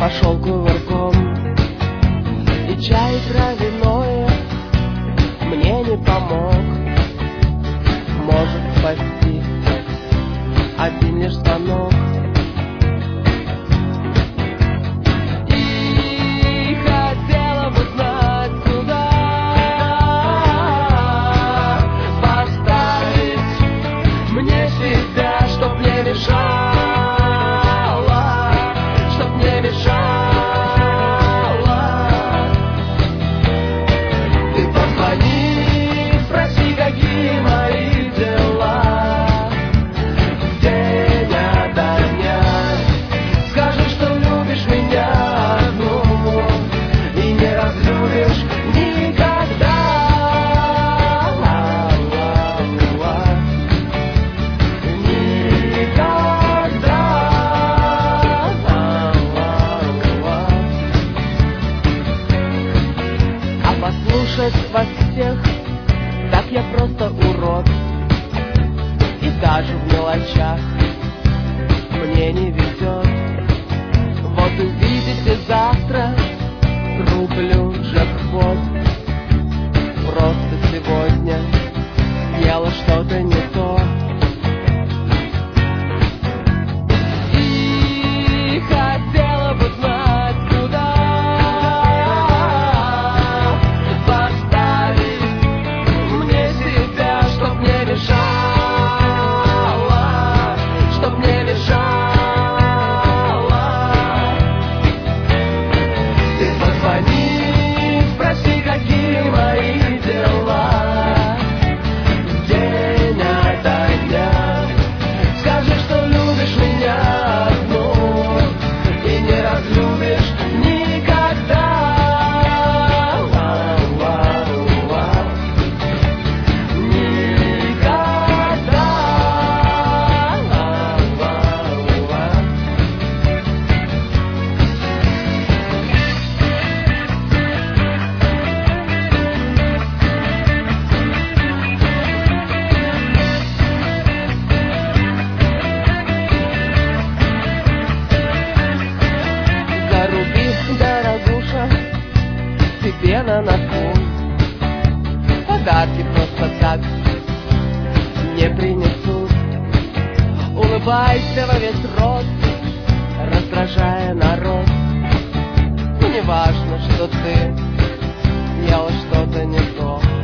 пошел кувырком, и чай травяное мне не помог. Может спасти один лишь звонок. И хотела бы знать, куда поставить мне себя, чтоб не мешала, чтоб не мешала. Ты позвони, спроси, какие мои дела. День ото дня скажи, что любишь меня одну и не разлюбишь никогда. А послушать вас всех, так я просто урод. И даже в мелочах мне не везет. Вот увидите завтра, рублю джекпот. Просто сегодня дело что-то не то. И хотела бы знать, куда поставить мне себя, чтоб не мешала, чтоб не мешала. Ты позвони, спроси, какие мои дела. День ото дня скажи, что любишь меня одну и не разлюбишь никогда. Заруби, дорогуша, себе на носу. Подарки просто так не принесут. Улыбайся во весь рот, раздражая народ. Ну, не важно, что ты делал что-то не то.